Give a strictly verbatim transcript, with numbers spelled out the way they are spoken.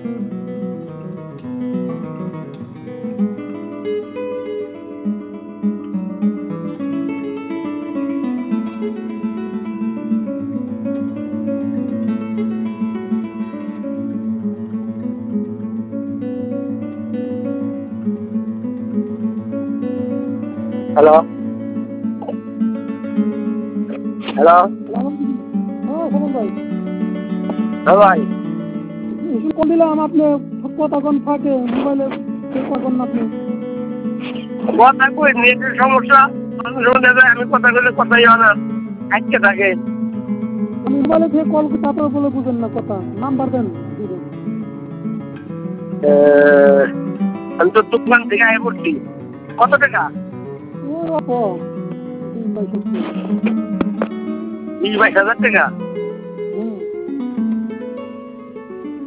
Hello hello হ্যাঁ সালাম ভাই। হ্যাঁ ভাই এসে কোন দিলাম আপনি কথা কোন ফাঁকে মোবাইলে কথা কোন আপনি কথা কই নেটের সমস্যা মানুষ শুনে যায় আমি কথা বলে কথাই হয় না আটকে থাকে। আমি মোবাইলে থেকে কল করতে আপনার বলে বুঝেন না কথা নাম্বার দেন দিবেন। আমি তো দোকান থেকে আয় করছি। কত টাকা? ও অপ বিশ বাইশ বিশ বাইশ হাজার টাকা।